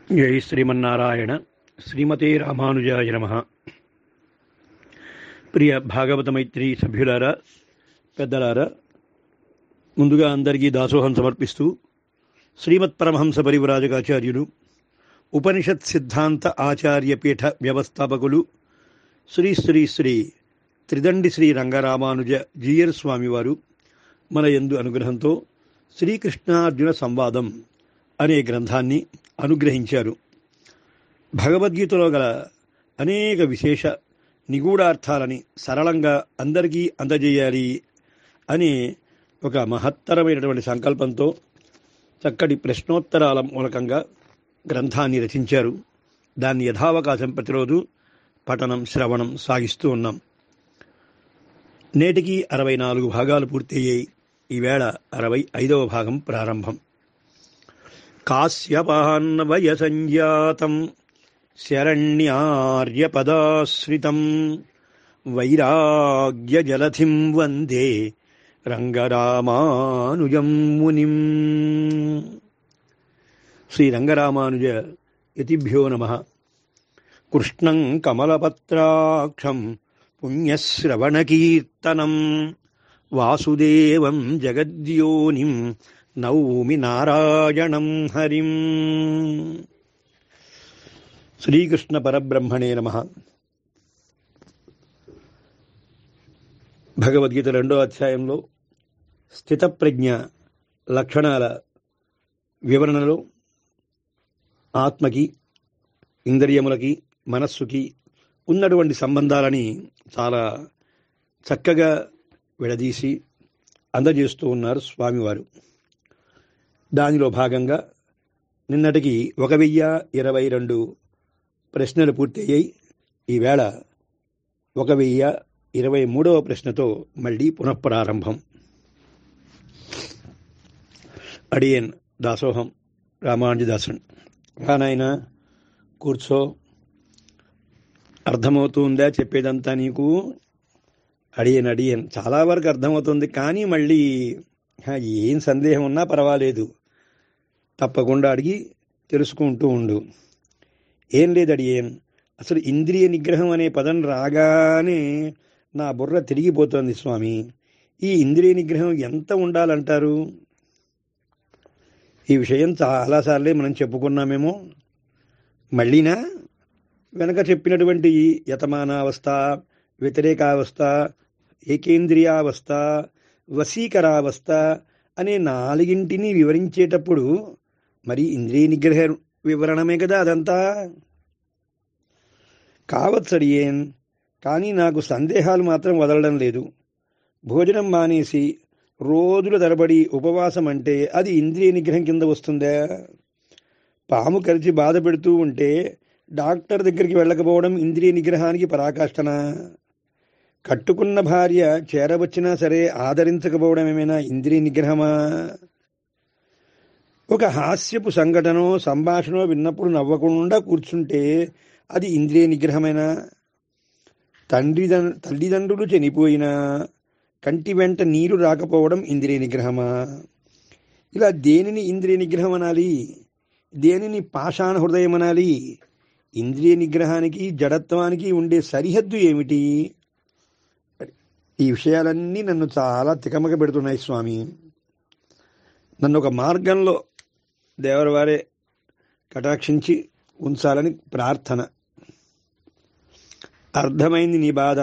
జై శ్రీమన్నారాయణ. శ్రీమతే రామానుజాయ నమః. ప్రియ భాగవత మైత్రి సభ్యులారా, పెద్దలారా, ముందుగా అందరికీ దాసోహం సమర్పిస్తూ శ్రీమత్ పరమహంస పరివ్రాజకాచార్యులు, ఉపనిషత్ సిద్ధాంత ఆచార్యపీఠ వ్యవస్థాపకులు శ్రీ శ్రీ శ్రీ త్రిదండి శ్రీ రంగరామానుజ జీయర్ స్వామివారు మన యందు అనుగ్రహంతో శ్రీకృష్ణార్జున సంవాదం అనే గ్రంథాన్ని అనుగ్రహించారు. భగవద్గీతలో గల అనేక విశేష నిగూఢార్థాలని సరళంగా అందరికీ అందజేయాలి అనే ఒక మహత్తరమైనటువంటి సంకల్పంతో చక్కటి ప్రశ్నోత్తరాల మూలకంగా గ్రంథాన్ని రచించారు. దాన్ని యథావకాశం ప్రతిరోజు పఠనం శ్రవణం సాగిస్తూ ఉన్నాం. నేటికి 64 భాగాలు పూర్తయ్యాయి. ఈవేళ 65వ భాగం ప్రారంభం. కాశ్యపాన్వయ సంజాతం శరణ్యార్యపదాశ్రితం వైరాగ్య జలధిం వందే రంగరామానుజం మునిం. శ్రీ రంగరామానుజ యతిభ్యో నమః. కృష్ణం కమలపత్రాక్షం పుణ్యశ్రవణకీర్తనం వాసుదేవం జగద్యోనిం నౌమి నారాయణం హరిం. శ్రీకృష్ణ పరబ్రహ్మణే నమః. భగవద్గీత 2వ అధ్యాయంలో స్థితప్రజ్ఞ లక్షణాల వివరణలో ఆత్మకి, ఇంద్రియములకి, మనస్సుకి ఉన్నటువంటి సంబంధాలని చాలా చక్కగా విడదీసి అందజేస్తూ ఉన్నారు స్వామివారు. దానిలో భాగంగా నిన్నటికి 1022 ప్రశ్నలు పూర్తయ్యాయి. ఈవేళ 1023వ ప్రశ్నతో మళ్ళీ పునఃప్రారంభం. అడియన్ దాసోహం రామానుజదాసన్. నాయనా కూర్చో, అర్థమవుతుందా చెప్పేదంతా నీకు? అడియన్ చాలా వరకు అర్థమవుతుంది, కానీ మళ్ళీ ఏం సందేహం ఉన్నా పర్వాలేదు, తప్పకుండా అడిగి తెలుసుకుంటూ ఉండు. ఏం లేదు అడియన్, అసలు ఇంద్రియ నిగ్రహం అనే పదం రాగానే నా బుర్ర తిరిగిపోతుంది స్వామి. ఈ ఇంద్రియ నిగ్రహం ఎంత ఉండాలంటారు? ఈ విషయం చాలాసార్లే మనం చెప్పుకున్నామేమో. మళ్ళీనా? వెనక చెప్పినటువంటి యతమానావస్థ, వ్యతిరేకావస్థ, ఏకేంద్రియావస్థ, వశీకరావస్థ అనే 4 వివరించేటప్పుడు మరి ఇంద్రియ నిగ్రహ వివరణమే కదా అదంతా. కావచ్చు అడియేన్, కానీ నాకు సందేహాలు మాత్రం వదలడం లేదు. భోజనం మానేసి రోజుల తరబడి ఉపవాసం అంటే అది ఇంద్రియ నిగ్రహం కింద వస్తుందా? పాము కరిచి బాధ పెడుతూ ఉంటే డాక్టర్ దగ్గరికి వెళ్ళకపోవడం ఇంద్రియ నిగ్రహానికి పరాకాష్ఠనా? కట్టుకున్న భార్య చేరవచ్చినా సరే ఆదరించకపోవడం ఏమైనా ఇంద్రియ నిగ్రహమా? ఒక హాస్యపు సంఘటనో సంభాషణో విన్నప్పుడు కూర్చుంటే అది ఇంద్రియ నిగ్రహమేనా? తల్లిదండ్రులు చనిపోయినా కంటి వెంట నీరు రాకపోవడం ఇంద్రియ నిగ్రహమా? ఇలా దేనిని ఇంద్రియ నిగ్రహం అనాలి, దేనిని పాషాణ హృదయం అనాలి? ఇంద్రియ నిగ్రహానికి జడత్వానికి ఉండే సరిహద్దు ఏమిటి? ఈ విషయాలన్నీ నన్ను చాలా తికమక పెడుతున్నాయి స్వామి. నన్ను ఒక మార్గంలో దేవరవారే కటాక్షించి ఉంచాలని ప్రార్థన. అర్థమైంది నీ బాధ.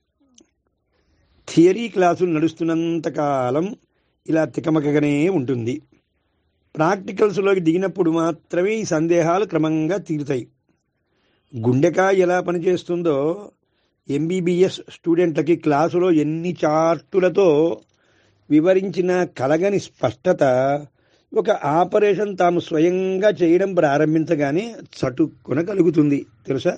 థియరీ క్లాసులు నడుస్తున్నంతకాలం ఇలా తికమకగానే ఉంటుంది. ప్రాక్టికల్స్లోకి దిగినప్పుడు మాత్రమే ఈ సందేహాలు క్రమంగా తీరుతాయి. గుండెకాయ ఎలా పనిచేస్తుందో ఎంబీబీఎస్ స్టూడెంట్లకి క్లాసులో ఎన్ని చార్టులతో వివరించిన కలగని స్పష్టత ఒక ఆపరేషన్ తాము స్వయంగా చేయడం ప్రారంభించగానే చటుక్కున కలుగుతుంది తెలుసా?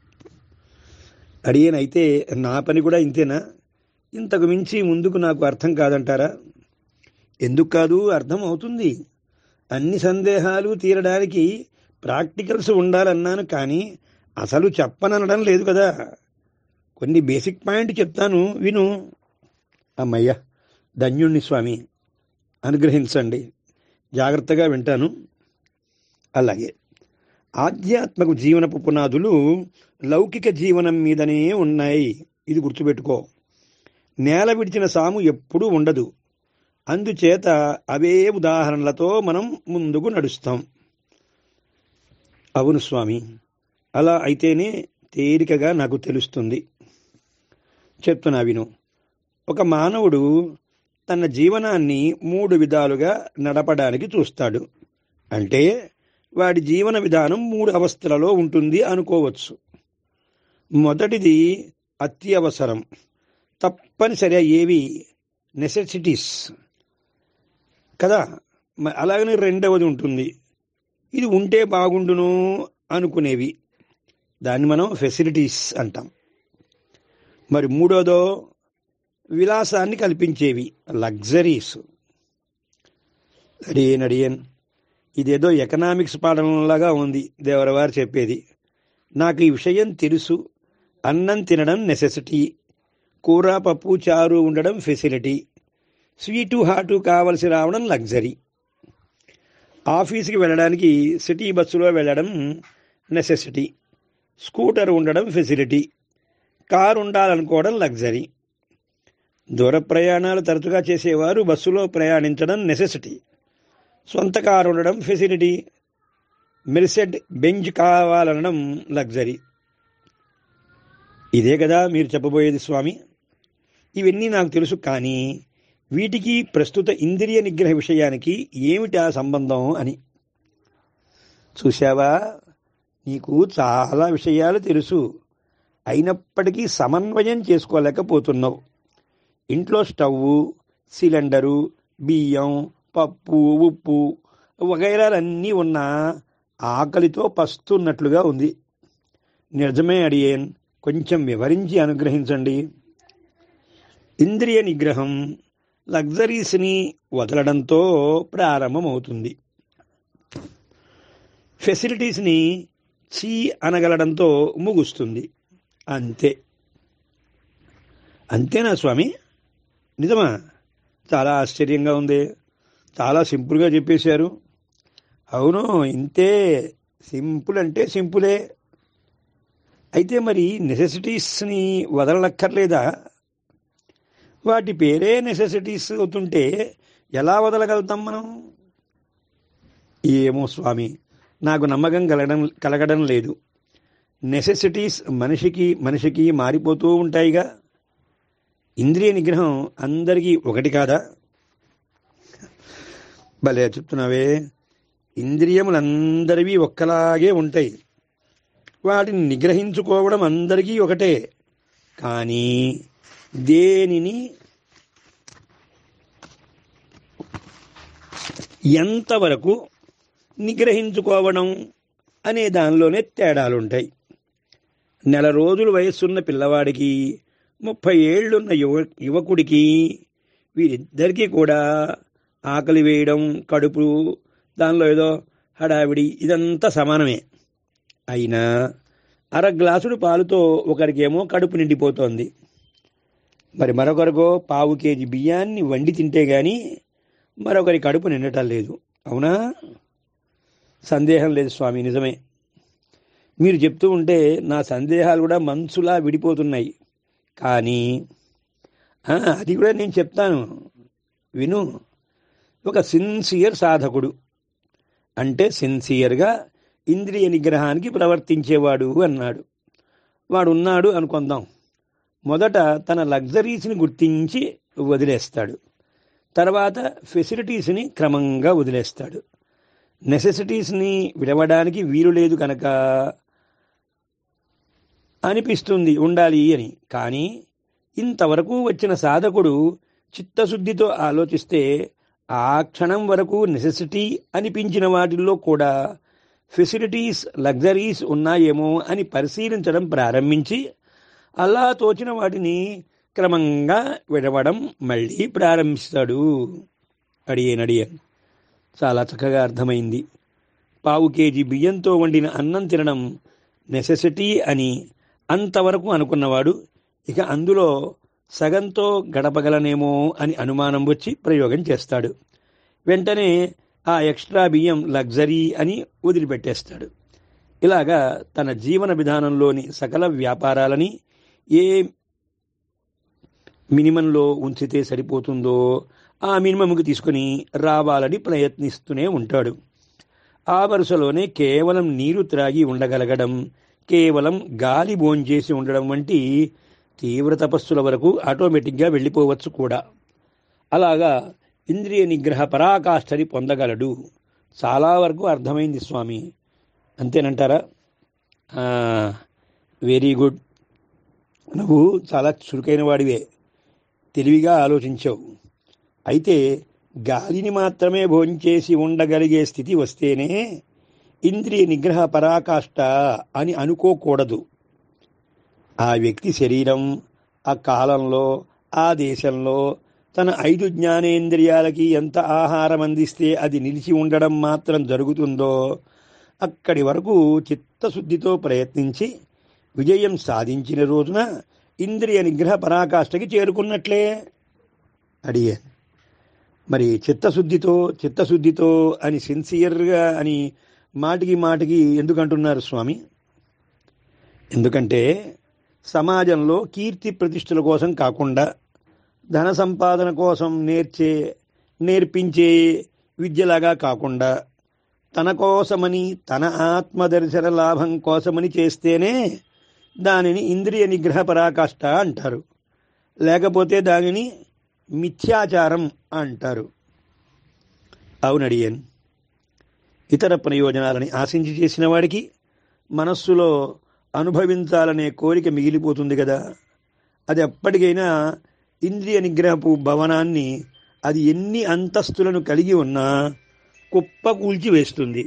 అడియనైతే నా పని కూడా ఇంతేనా? ఇంతకు మించి ముందుకు నాకు అర్థం కాదంటారా? ఎందుకు కాదు, అర్థం అవుతుంది. అన్ని సందేహాలు తీరడానికి ప్రాక్టికల్స్ ఉండాలన్నాను, కానీ అసలు చెప్పననడం లేదు కదా. కొన్ని బేసిక్ పాయింట్ చెప్తాను, విను. అమ్మయ్య, ధన్యుణ్ణి స్వామి, అనుగ్రహించండి. జాగ్రత్తగా వింటాను. అలాగే ఆధ్యాత్మిక జీవనపు పునాదులు లౌకిక జీవనం మీదనే ఉన్నాయి. ఇది గుర్తుపెట్టుకో. నేల విడిచిన సాము ఎప్పుడూ ఉండదు. అందుచేత అవే ఉదాహరణలతో మనం ముందుకు నడుస్తాం. అవును స్వామి, అలా అయితేనే తేలికగా నాకు తెలుస్తుంది. చెప్తున్నా విను. ఒక మానవుడు తన జీవనాన్ని 3 విధాలుగా నడపడానికి చూస్తాడు. అంటే వాడి జీవన విధానం 3 అవస్థలలో ఉంటుంది అనుకోవచ్చు. మొదటిది అత్యవసరం, తప్పనిసరి అయ్యేవి, నెసెసిటీస్ కదా. అలాగనే రెండవది ఉంటుంది, ఇది ఉంటే బాగుండును అనుకునేవి, దాన్ని మనం ఫెసిలిటీస్ అంటాం. మరి మూడోదో విలాసాన్ని కల్పించేవి, లగ్జరీస్. అడియన్ ఇదేదో ఎకనామిక్స్ పాఠంలాగా ఉంది దేవరవారు చెప్పేది. నాకు ఈ విషయం తెలుసు. అన్నం తినడం నెసెసిటీ, కూర పప్పు చారు ఉండడం ఫెసిలిటీ, స్వీటు హాటు కావలసి రావడం లగ్జరీ. ఆఫీస్కి వెళ్ళడానికి సిటీ బస్సులో వెళ్ళడం నెసెసిటీ, స్కూటర్ ఉండడం ఫెసిలిటీ, కారు ఉండాలనుకోవడం లగ్జరీ. దూర ప్రయాణాలు తరచుగా చేసేవారు బస్సులో ప్రయాణించడం నెసెసిటీ, సొంత కారు ఉండడం ఫెసిలిటీ, మెర్సెడ్ బెంజ్ కావాలనడం లగ్జరీ. ఇదే కదా మీరు చెప్పబోయేది స్వామి? ఇవన్నీ నాకు తెలుసు, కానీ వీటికి ప్రస్తుత ఇంద్రియ నిగ్రహ విషయానికి ఏమిటా సంబంధం అని. చూశావా, నీకు చాలా విషయాలు తెలుసు, అయినప్పటికీ సమన్వయం చేసుకోలేకపోతున్నావు. ఇంట్లో స్టవ్వు, సిలిండరు, బియ్యం, పప్పు, ఉప్పు వగైరాలన్నీ ఉన్నా ఆకలితో పస్తున్నట్లుగా ఉంది. నిజమే అడియేన్, కొంచెం వివరించి అనుగ్రహించండి. ఇంద్రియ నిగ్రహం లగ్జరీస్ని వదలడంతో ప్రారంభమవుతుంది. ఫెసిలిటీస్ని చీ అనగలడంతో ముగుస్తుంది. అంతే. అంతేనా స్వామి? నిజమా? చాలా ఆశ్చర్యంగా ఉంది. చాలా సింపుల్గా చెప్పేశారు. అవును, ఇంతే. సింపుల్ అంటే సింపులే. అయితే మరి నెసెసిటీస్ని వదలక్కర్లేదా? వాటి పేరే నెసెసిటీస్ అవుతుంటే ఎలా వదలగలుగుతాం మనం? ఏమో స్వామి, నాకు నమ్మకం కలగడం లేదు. నెసెసిటీస్ మనిషికి మారిపోతూ ఉంటాయిగా. ఇంద్రియ నిగ్రహం అందరికీ ఒకటి కాదా? భలే చెప్తున్నావే. ఇంద్రియములందరివి ఒక్కలాగే ఉంటాయి. వాటిని నిగ్రహించుకోవడం అందరికీ ఒకటే. కానీ దేనిని ఎంతవరకు నిగ్రహించుకోవడం అనే దానిలోనే తేడాలుంటాయి. 1 రోజులు వయస్సున్న పిల్లవాడికి, 30 ఏళ్లున్న యువకుడికి, వీరిద్దరికీ కూడా ఆకలి వేయడం, కడుపు దానిలో ఏదో హడావిడి, ఇదంతా సమానమే. అయినా 1/2 గ్లాసుడు పాలుతో ఒకరికేమో కడుపు నిండిపోతోంది, మరి మరొకరికో 1/4 కేజీ బియ్యాన్ని వండి తింటే గాని మరొకరి కడుపు నిండటం లేదు. అవునా? సందేహం లేదు స్వామి, నిజమే. మీరు చెప్తూ ఉంటే నా సందేహాలు కూడా మనసులా విడిపోతున్నాయి. కానీ అది కూడా నేను చెప్తాను, విను. ఒక సిన్సియర్ సాధకుడు అంటే సిన్సియర్గా ఇంద్రియ నిగ్రహానికి ప్రవర్తించేవాడు అన్నాడు. వాడున్నాడు అనుకుందాం. మొదట తన లగ్జరీస్ని గుర్తించి వదిలేస్తాడు. తర్వాత ఫెసిలిటీస్ని క్రమంగా వదిలేస్తాడు. నెసెసిటీస్ని విడవడానికి వీలు లేదు కనుక అనిపిస్తుంది ఉండాలి అని. కానీ ఇంతవరకు వచ్చిన సాధకుడు చిత్తశుద్ధితో ఆలోచిస్తే ఆ క్షణం వరకు నెసెసిటీ అనిపించిన వాటిల్లో కూడా ఫెసిలిటీస్, లగ్జరీస్ ఉన్నాయేమో అని పరిశీలించడం ప్రారంభించి అలా తోచిన వాటిని క్రమంగా విడవడం మళ్ళీ ప్రారంభిస్తాడు. అడియన్ చాలా చక్కగా అర్థమైంది. 1/4 కేజీ బియ్యంతో వండిన అన్నం తినడం నెసెసిటీ అని అంతవరకు అనుకున్నవాడు ఇక అందులో సగంతో గడపగలనేమో అని అనుమానం వచ్చి ప్రయోగం చేస్తాడు. వెంటనే ఆ ఎక్స్ట్రా బియ్యం లగ్జరీ అని వదిలిపెట్టేస్తాడు. ఇలాగా తన జీవన విధానంలోని సకల వ్యాపారాలని ఏ మినిమంలో ఉంచితే సరిపోతుందో ఆ మినిమంకి తీసుకుని రావాలని ప్రయత్నిస్తూనే ఉంటాడు. ఆ వరుసలోనే కేవలం నీరు త్రాగి ఉండగలగడం, కేవలం గాలి భోంచేసి ఉండడం వంటి తీవ్ర తపస్సుల వరకు ఆటోమేటిక్గా వెళ్ళిపోవచ్చు కూడా. అలాగా ఇంద్రియ నిగ్రహ పరాకాష్ఠని పొందగలడు. చాలా వరకు అర్థమైంది స్వామి, అంతేనంటారా? Very good. నువ్వు చాలా చురుకైన వాడివే, తెలివిగా ఆలోచించావు. అయితే గాలిని మాత్రమే భోంచేసి ఉండగలిగే స్థితి వస్తేనే ఇంద్రియ నిగ్రహ పరాకాష్ఠ అని అనుకోకూడదు. ఆ వ్యక్తి శరీరం ఆ కాలంలో ఆ దేశంలో తన 5 జ్ఞానేంద్రియాలకి ఎంత ఆహారం అందిస్తే అది నిలిచి ఉండడం మాత్రం జరుగుతుందో అక్కడి వరకు చిత్తశుద్ధితో ప్రయత్నించి విజయం సాధించిన రోజున ఇంద్రియ నిగ్రహ పరాకాష్ఠకి చేరుకున్నట్లే. అడిగాను. మరి చిత్తశుద్ధితో అని సిన్సియర్గా అని మాటికి ఎందుకు అంటున్నారు స్వామి? ఎందుకంటే సమాజంలో కీర్తి ప్రతిష్టల కోసం కాకుండా, ధన సంపాదన కోసం నేర్పించే విద్యలాగా కాకుండా, తన కోసమని, తన ఆత్మదర్శన లాభం కోసమని చేస్తేనే దానిని ఇంద్రియ నిగ్రహ పరాకాష్ఠ అంటారు. లేకపోతే దానిని మిథ్యాచారం అంటారు. అవునడియన్. ఇతర ప్రయోజనాలని ఆశించి చేసిన వాడికి మనస్సులో అనుభవించాలనే కోరిక మిగిలిపోతుంది కదా. అది ఎప్పటికైనా ఇంద్రియ నిగ్రహపు భవనాన్ని అది ఎన్ని అంతస్తులను కలిగి ఉన్నా కుప్పకూల్చి వేస్తుంది.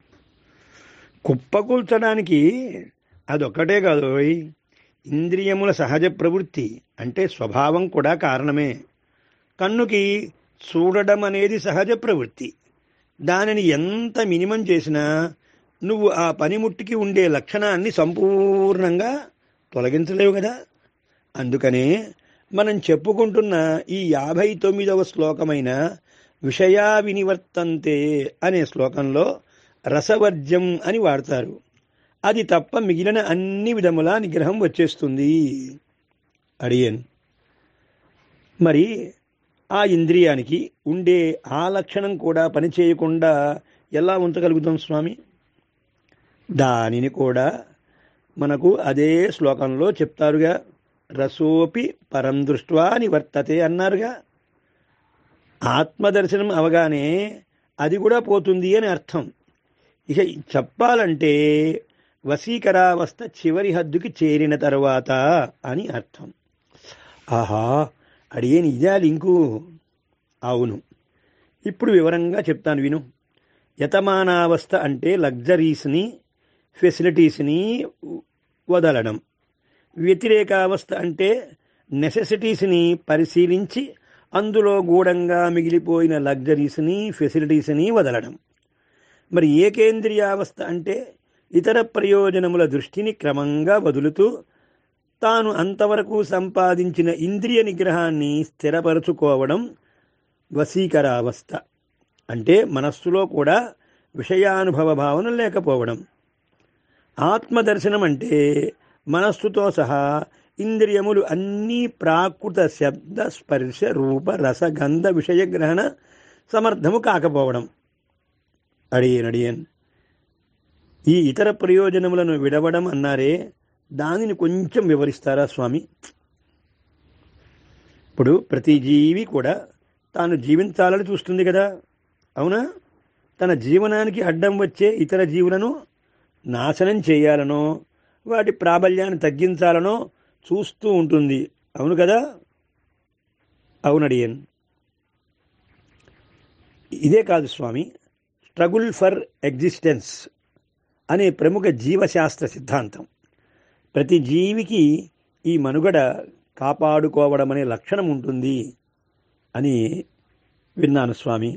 కుప్పకూల్చడానికి అదొక్కటే కాదు, ఇంద్రియముల సహజ ప్రవృత్తి అంటే స్వభావం కూడా కారణమే. కన్నుకి చూడడం అనేది సహజ ప్రవృత్తి. దానిని ఎంత మినిమం చేసినా నువ్వు ఆ పనిముట్టికి ఉండే లక్షణాన్ని సంపూర్ణంగా తొలగించలేవు కదా. అందుకనే మనం చెప్పుకుంటున్న ఈ 59వ శ్లోకమైన విషయా వినివర్తంతే అనే శ్లోకంలో రసవర్జ్యం అని వాడతారు. అది తప్ప మిగిలిన అన్ని విధముల నిగ్రహం వచ్చేస్తుంది. అడియన్. మరి ఆ ఇంద్రియానికి ఉండే ఆ లక్షణం కూడా పనిచేయకుండా ఎలా ఉంచగలుగుతాం స్వామి? దానిని కూడా మనకు అదే శ్లోకంలో చెప్తారుగా. రసోపి పరం దృష్ట్వా నివర్తతే అన్నారుగా. ఆత్మదర్శనం అవగానే అది కూడా పోతుంది అని అర్థం. ఇక చెప్పాలంటే వశీకరావస్థ చివరి హద్దుకి చేరిన తర్వాత అని అర్థం. ఆహా, అడిగేని ఇదే లింకు. అవును, ఇప్పుడు వివరంగా చెప్తాను విను. యతమానావస్థ అంటే లగ్జరీస్ని, ఫెసిలిటీస్ని వదలడం. వ్యతిరేకావస్థ అంటే నెసెసిటీస్ని పరిశీలించి అందులో గూఢంగా మిగిలిపోయిన లగ్జరీస్ని, ఫెసిలిటీస్ని వదలడం. మరి ఏకేంద్రియావస్థ అంటే ఇతర ప్రయోజనముల దృష్టిని క్రమంగా వదులుతూ తాను అంతవరకు సంపాదించిన ఇంద్రియ నిగ్రహాన్ని స్థిరపరచుకోవడం వశీకరావస్థ. అంటే మనస్సులో కూడా విషయానుభవ భావన లేకపోవడం. ఆత్మదర్శనం అంటే మనస్సుతో సహా ఇంద్రియములు అన్నీ ప్రాకృత శబ్ద స్పర్శ రూప రసగంధ విషయగ్రహణ సమర్థము కాకపోవడం. అడియన్. ఈ ఇతర ప్రయోజనములను విడవడం అన్నారే, దానిని కొంచెం వివరిస్తారా స్వామి? ఇప్పుడు ప్రతి జీవి కూడా తాను జీవించాలని చూస్తుంది కదా, అవునా? తన జీవనానికి అడ్డం వచ్చే ఇతర జీవులను నాశనం చేయాలనో వాటి ప్రాబల్యాన్ని తగ్గించాలనో చూస్తూ ఉంటుంది, అవును కదా? అవునడియన్. ఇదే కాదు స్వామి, స్ట్రగుల్ ఫర్ ఎగ్జిస్టెన్స్ అనే ప్రముఖ జీవశాస్త్ర సిద్ధాంతం ప్రతి జీవికి ఈ మనుగడ కాపాడుకోవడం అనే లక్షణం ఉంటుంది అని విన్నాను స్వామి.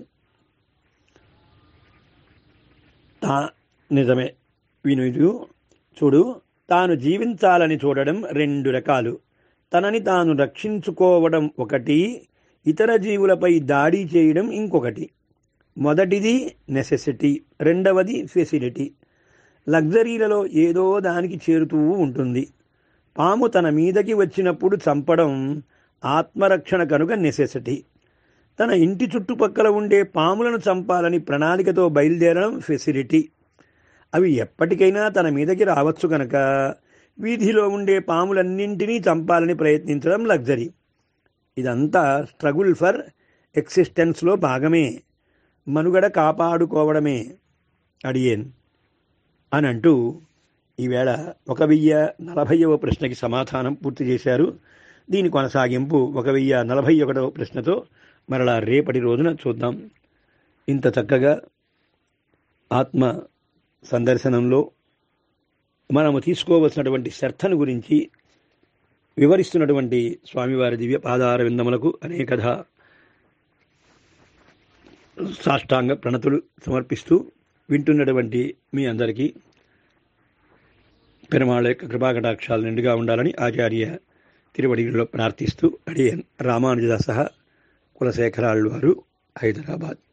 నిజమే. విను చూడు, తాను జీవించాలని చూడడం 2 రకాలు. తనని తాను రక్షించుకోవడం ఒకటి, ఇతర జీవులపై దాడి చేయడం ఇంకొకటి. మొదటిది నెసెసిటీ, రెండవది ఫెసిలిటీ. లగ్జరీలలో ఏదో దానికి చేరుతూ ఉంటుంది. పాము తన మీదకి వచ్చినప్పుడు చంపడం ఆత్మరక్షణ కనుక నెసెసిటీ. తన ఇంటి చుట్టుపక్కల ఉండే పాములను చంపాలని ప్రణాళికతో బయలుదేరడం ఫెసిలిటీ. అవి ఎప్పటికైనా తన మీదకి రావచ్చు కనుక వీధిలో ఉండే పాములన్నింటినీ చంపాలని ప్రయత్నించడం లగ్జరీ. ఇదంతా స్ట్రగుల్ ఫర్ ఎక్సిస్టెన్స్లో భాగమే, మనుగడ కాపాడుకోవడమే అడియేన్ అని అంటూ ఈవేళ 1040వ ప్రశ్నకి సమాధానం పూర్తి చేశారు. దీని కొనసాగింపు 1041వ ప్రశ్నతో మరలా రేపటి రోజున చూద్దాం. ఇంత చక్కగా ఆత్మ సందర్శనంలో మనము తీసుకోవలసినటువంటి శ్రద్ధను గురించి వివరిస్తున్నటువంటి స్వామివారి దివ్య పాదార విందములకు అనేకధ సాష్టాంగ ప్రణతులు సమర్పిస్తూ వింటున్నటువంటి మీ అందరికీ పెరుమాళ యొక్క కృపాకటాక్షాలు నిండుగా ఉండాలని ఆచార్య తిరువడిలో ప్రార్థిస్తూ అడియన్ రామానుజదాస కులశేఖరాళ్ళు వారు, హైదరాబాద్.